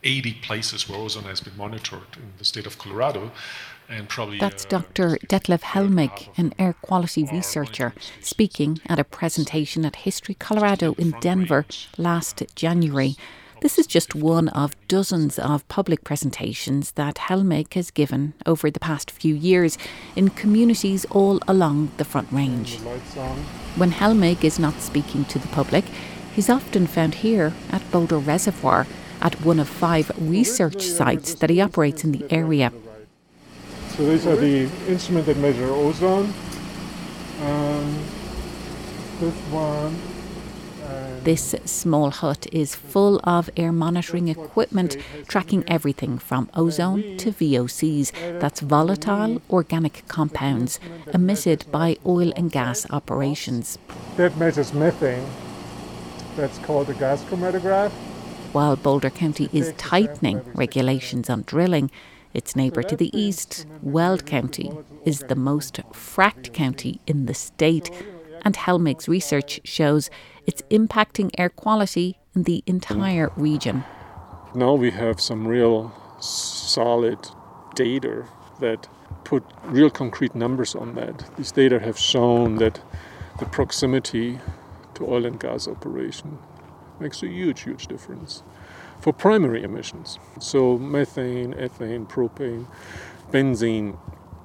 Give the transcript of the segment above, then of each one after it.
80 places where ozone has been monitored in the state of Colorado. And probably that's Dr. Detlef Helmig, an air quality researcher, speaking at a presentation at History Colorado in Denver last January. This is just one of dozens of public presentations that Helmig has given over the past few years in communities all along the Front Range. When Helmig is not speaking to the public, he's often found here at Boulder Reservoir, at one of 5 research sites that he operates in the area. So these are the instruments that measure ozone. This one. This small hut is full of air monitoring equipment, tracking everything from ozone to VOCs, that's volatile organic compounds, emitted by oil and gas operations. That measures methane. That's called a gas chromatograph. While Boulder County is tightening regulations on drilling, its neighbour to the east, Weld County, is the most fracked county in the state, and Helmig's research shows it's impacting air quality in the entire region. Now we have some real solid data that put real concrete numbers on that. These data have shown that the proximity to oil and gas operation makes a huge, huge difference for primary emissions. So methane, ethane, propane, benzene,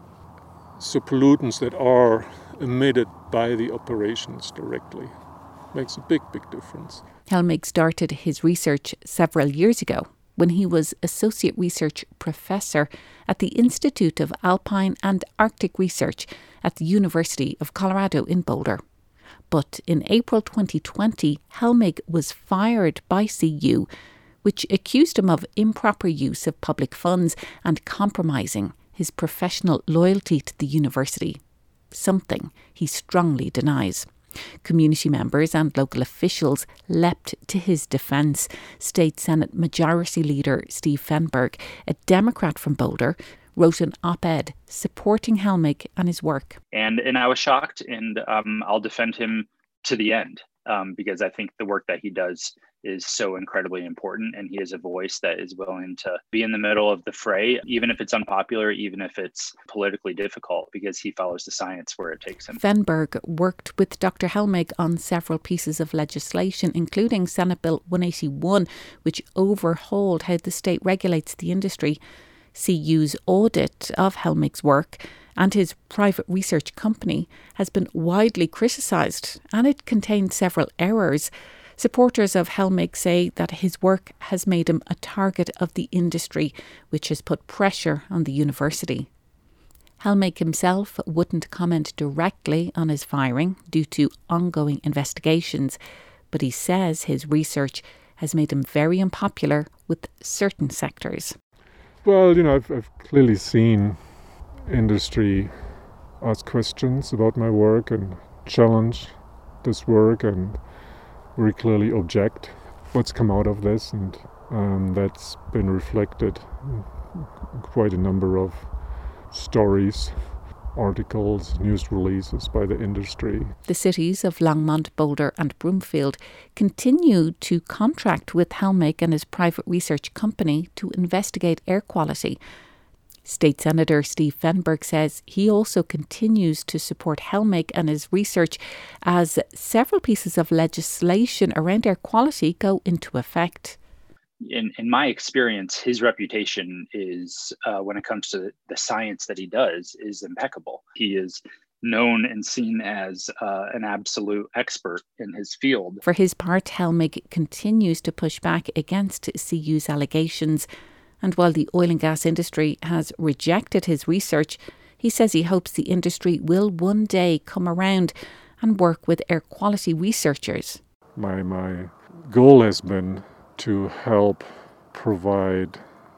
so pollutants that are emitted by the operations directly, makes a big, big difference. Helmig started his research several years ago when he was Associate Research Professor at the Institute of Alpine and Arctic Research at the University of Colorado in Boulder. But in April 2020, Helmig was fired by CU, which accused him of improper use of public funds and compromising his professional loyalty to the university, something he strongly denies. Community members and local officials leapt to his defence. State Senate Majority Leader Steve Fenberg, a Democrat from Boulder, wrote an op-ed supporting Helmig and his work. And I was shocked, and I'll defend him to the end because I think the work that he does is so incredibly important, and he is a voice that is willing to be in the middle of the fray, even if it's unpopular, even if it's politically difficult, because he follows the science where it takes him. Fenberg worked with Dr. Helmig on several pieces of legislation, including Senate Bill 181, which overhauled how the state regulates the industry. CU's audit of Helmig's work and his private research company has been widely criticised, and it contained several errors. Supporters of Helmig say that his work has made him a target of the industry, which has put pressure on the university. Helmig himself wouldn't comment directly on his firing due to ongoing investigations, but he says his research has made him very unpopular with certain sectors. Well, I've clearly seen industry ask questions about my work and challenge this work and very clearly object what's come out of this, and that's been reflected in quite a number of stories, articles, news releases by the industry. The cities of Longmont, Boulder and Broomfield continue to contract with Helmig and his private research company to investigate air quality. State Senator Steve Fenberg says he also continues to support Helmig and his research as several pieces of legislation around air quality go into effect. In my experience, his reputation is, when it comes to the science that he does, is impeccable. He is known and seen as an absolute expert in his field. For his part, Helmig continues to push back against CU's allegations. And while the oil and gas industry has rejected his research, he says he hopes the industry will one day come around and work with air quality researchers. My goal has been to help provide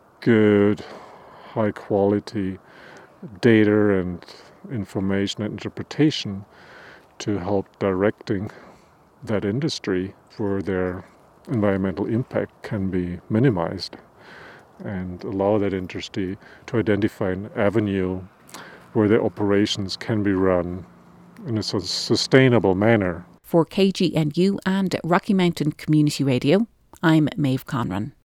good, high quality data and information and interpretation to help directing that industry where their environmental impact can be minimized, and allow that industry to identify an avenue where their operations can be run in a sustainable manner. For KGNU and Rocky Mountain Community Radio, I'm Maeve Conran.